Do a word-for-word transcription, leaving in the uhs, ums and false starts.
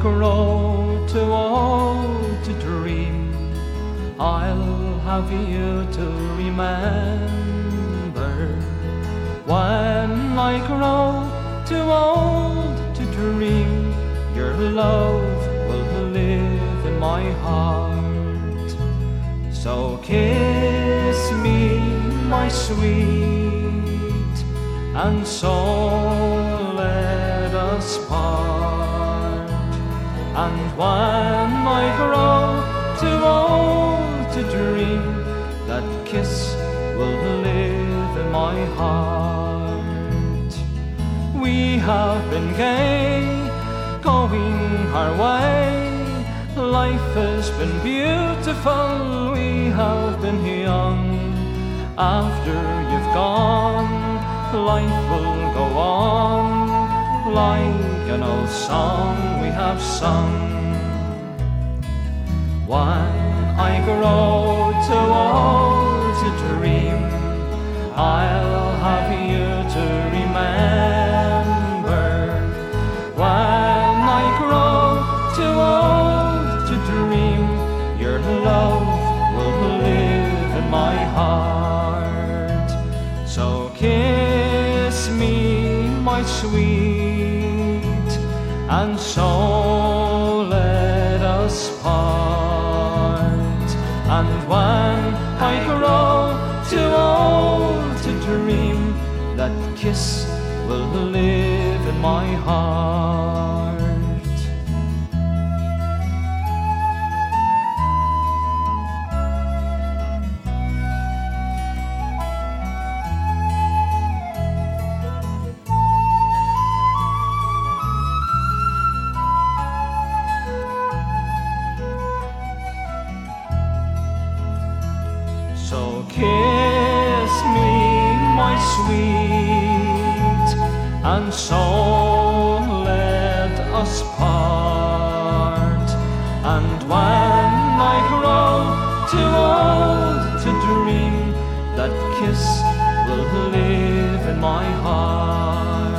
grow too old to dream, I'll have you to remember. When I grow too old to dream, your love will live in my heart. So kiss me, my sweet, and so let us part. And when I grow too old to dream, that kiss will live in my heart. We have been gay, going our way. Life has been beautiful, we have been young. After you've gone, life will go on, like an old song we have sung. When I grow too old to dream, I'll have you to remember. When I grow too old to dream, your love will live in my heart. So kiss me, my sweet, and so let us part. And when I grow too old to dream, that kiss will live in my heart. So kiss me, my sweet, and so let us part. And when I grow too old to dream, that kiss will live in my heart.